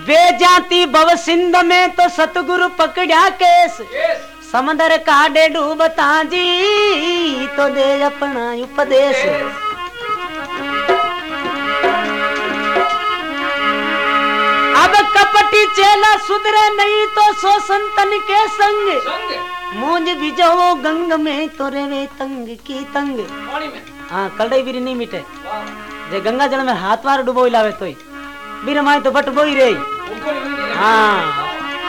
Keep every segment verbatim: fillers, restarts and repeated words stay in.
बेजाती भव सिंध में तो सतगुरु पकड़ा केस, समंदर काढ़े डूबता जी तो दे अपना उपदेश। अब कपटी चेला सुधरे नहीं तो सो संतन के संग, मूंज बिजो गंग में तो रेवे तंग की तंग। हाँ कलडई बीरी नहीं मिटे, जे गंगा जल में हाथ वार डुबोई लावे तोई बीर माई तो बट बोई रे। हाँ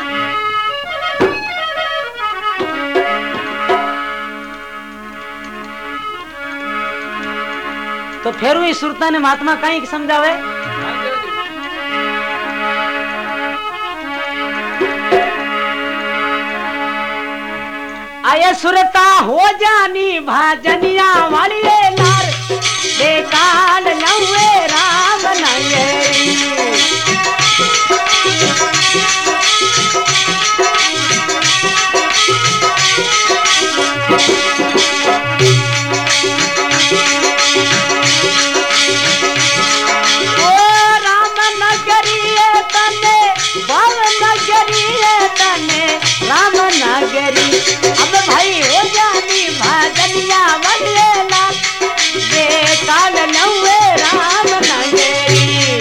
तो फिर हुई सुरता ने महात्मा कहीं समझावे, आये सुरता हो जानी भाजनिया वाली लार बेकाल नौए राम नंगेरी। अब भाई हो जानी भाजनिया वलेला बेकाल नौए राम नंगेरी।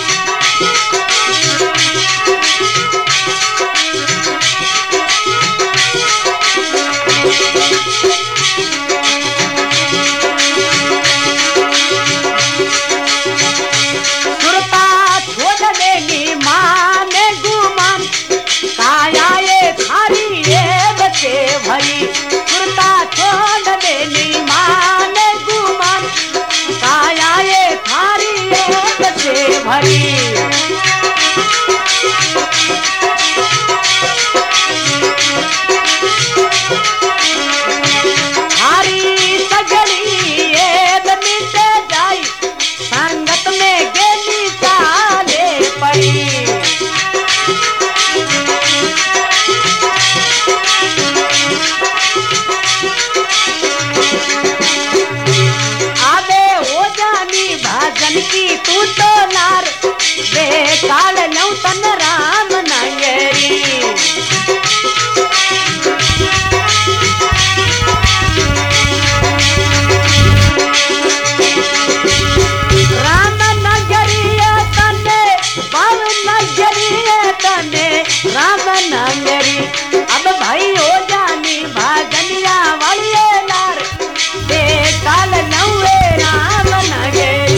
सुरता छोड़ देगी माँ ने गुमान काया ये थारी भई। सुरता छोड़ देनी मान गुमान काया ये थारी से भरी। थारी सगड़ी ये मिटे जाई संगत में गेली चाले पड़ी। भाजन की तू तो लार बेकाल नौ तन राम नंगेरी। राम नंगेरी तने बाव नंगेरी तने राम नंगेरी। अब भाई हो जानी भाजनिया वाली लार बेकाल नौए राम नंगेरी।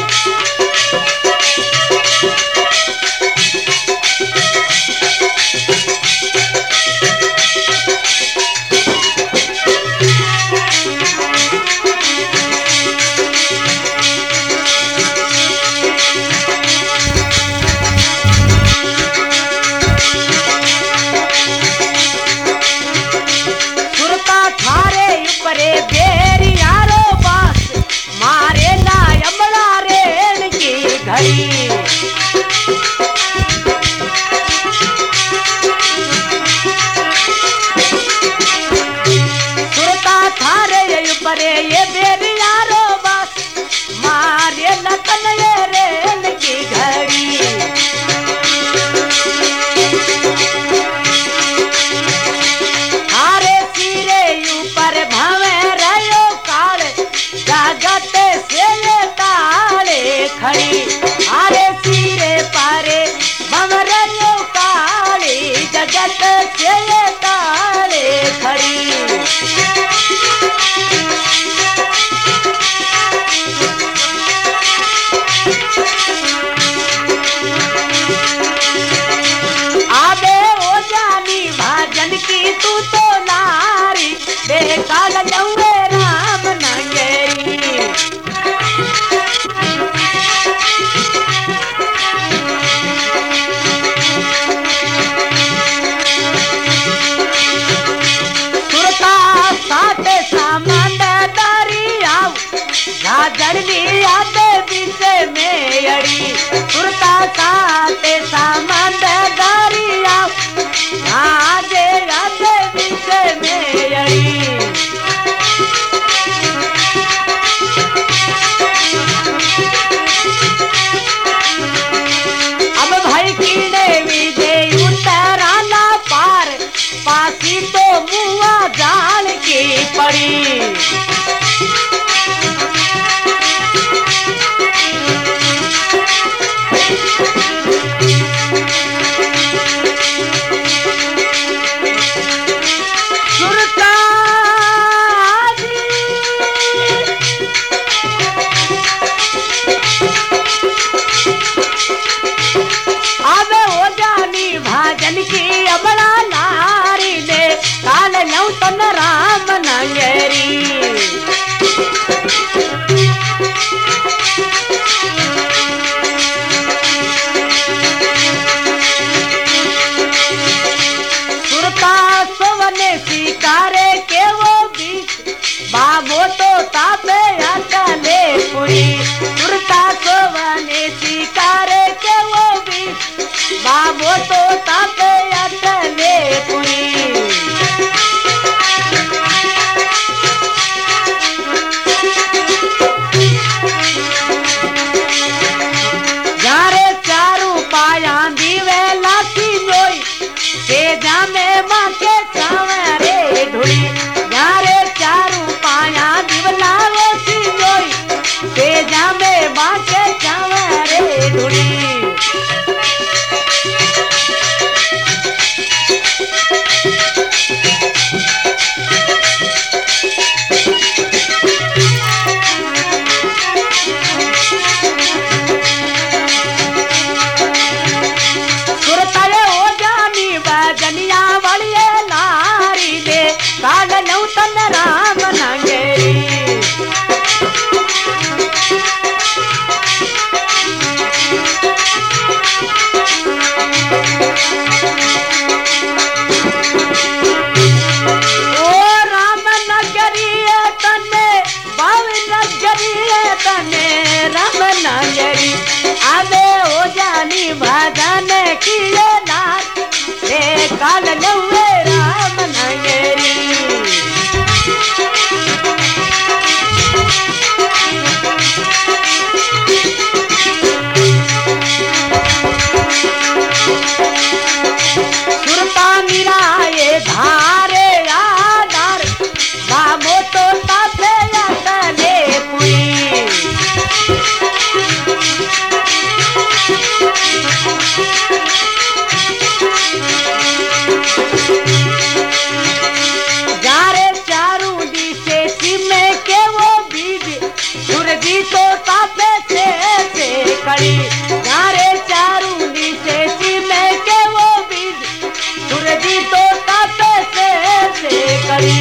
सुरता थारे ऊपरे ये बेरी यारो बस मारे लतन ये रेल की घड़ी। थारे सिरे ऊपर भावे रयो काल जगत से ये ताले खड़ी। थारे सिरे पारे भवरयो काली जगत से ये ताले खड़ी। आबे ओ जानी भाजन की तू तो नारी बेकाल नौए राम नंगेरी। जड़नी आते पीछे में अड़ी। सुरता साते सामंद दारिया आजे आते पीछे में अड़ी। अब भाई कीड़े आवे हो जानी भजन किए नाथ रे काल नवे राम नगरी सुरता मिराए धारे आधार बाबो तो तापे तले पुरी जारे चारू दिशे सिमे के वो बीज सूरजी तो तापे से से कड़ी जारे चारू दिशे सिमे के वो बीज सूरजी तो तापे से से कड़ी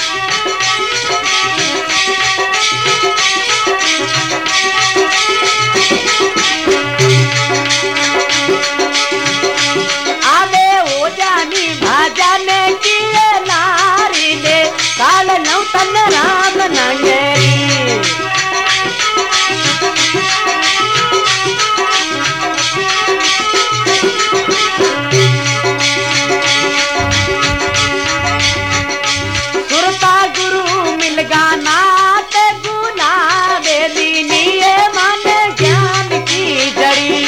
काल नौतन राम नगरी सुरता गुरु मिल गाना ते गुना बेली निये मन ज्ञान की जड़ी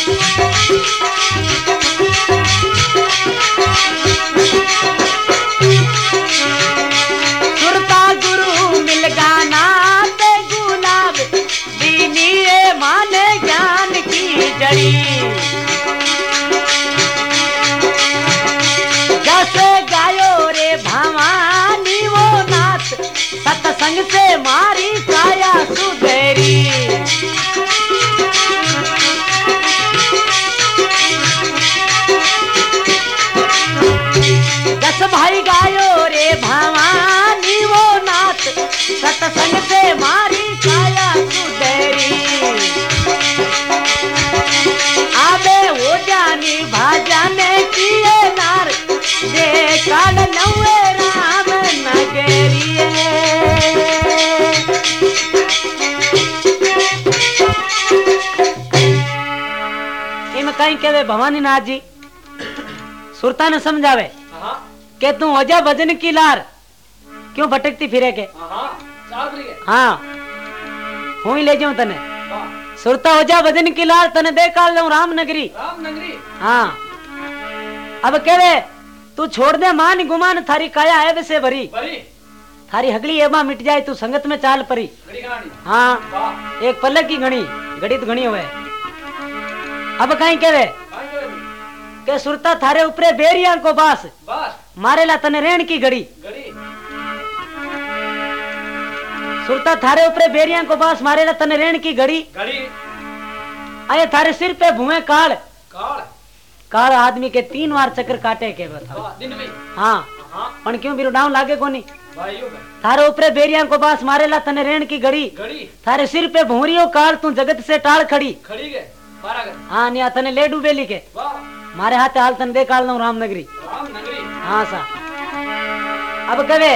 जैसे गायो रे भवानी वो नाथ सत्संग से मारी काया सुधेरी दस भाई गायो रे भवानी वो नाथ सत्संग से मारी काया सुधेरी आबे हो जानी भजन किए नार दे काल नवे राम नगरी इम कहीं कहवे भवानी नाथ जी सुरता ने समझावे के तू हो जा भजन की लार क्यों भटकती फिरे के हाँ हूं ही ले जाऊं तने सुरता हो जा भजन की लाल तने दे काल जाऊं राम नगरी राम नगरी हाँ अब कहवे तू छोड़ दे मान गुमान थारी काया है वैसे भरी थारी हगली एमा मिट जाए तू संगत में चाल परी हाँ एक पलक की घड़ी घड़ी तो घनी हुए अब कहीं कहवे के सुरता थारे ऊपरे बेरिया को बास मारे ला तने रेण की घड़ी सुरता थारे ऊपरे बेरिया को बास मारे ला तने रेण की घड़ी आये थारे सिर पे भुए काल काल काल आदमी के तीन बार चक्कर काटे के बताओ दिन में हाँ पण क्यों बिरु डाउन लागे कोनी थारे ऊपरे बेरिया को बास मारे ला तने रेण की घड़ी थारे सिर पे भूरियो काल तू जगत से टाल खड़ी खड़ी के हाँ निया तने ले डूबेली के मारे हाथे हाल तने दे काल राम नगरी राम नगरी हाँ सा अब कवे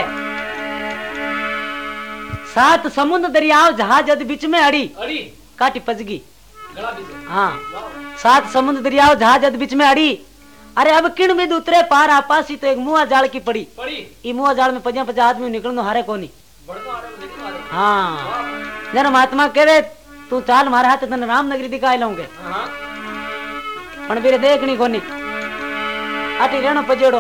सात समुद्र दरियाओ जहाज बीच में अड़ी अड़ी काटी पजगी हाँ सात समुद्र दरियाओ जहाज बीच में अड़ी अरे अब किण बिद उतरे पार आपासी तो एक मुआ जाल की पड़ी पड़ी ई मुआ जाल में पजा पजा आदमी निकलनो हारे कोनी हाँ जन महात्मा कहवे तू चाल मारे हाथ तने राम नगरी दिखाई लाऊंगे पण बिरे देखनी कोनी आटी रेणो पजेड़ो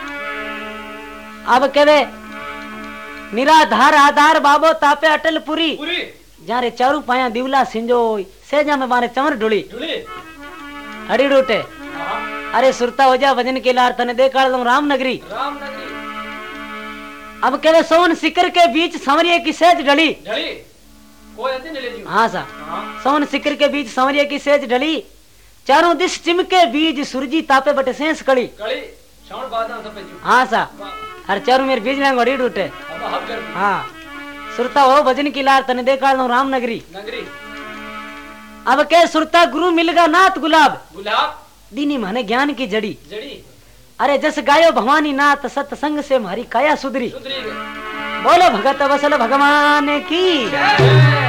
अब कहवे निराधार आधार बाबो तापे अटल पुरी जारे चारू पाया दिवला सिंजोई सेजा में मारे चमर ढुली हड़ी डूटे अरे सुरता हो जा भजन के लार तने देखा राम नगरी राम नगरी अब कहवे सोन सिकर के बीच संवरिये की सेज ढली ढली कोई हाँ सा सोन सिकर के बीच संवरिये की सेज ढली चारों दिश चिमके बीज सूरजी तापे बटे सेंस कड़ी कड़ी श्रावण बादल सब पे हाँ सा हर चारों मेरे बीज में घड़ी डूटे हाँ सुरता हो भजन की लार तने देखा राम नगरी नगरी अब के सुरता गुरु मिलगा नाथ गुलाब गुलाब दीनी माने ज्ञान की जड़ी जड़ी अरे जस गायो भवानी नाथ सत्संग से हमारी काया सुधरी बोलो भगत वसल भगवान की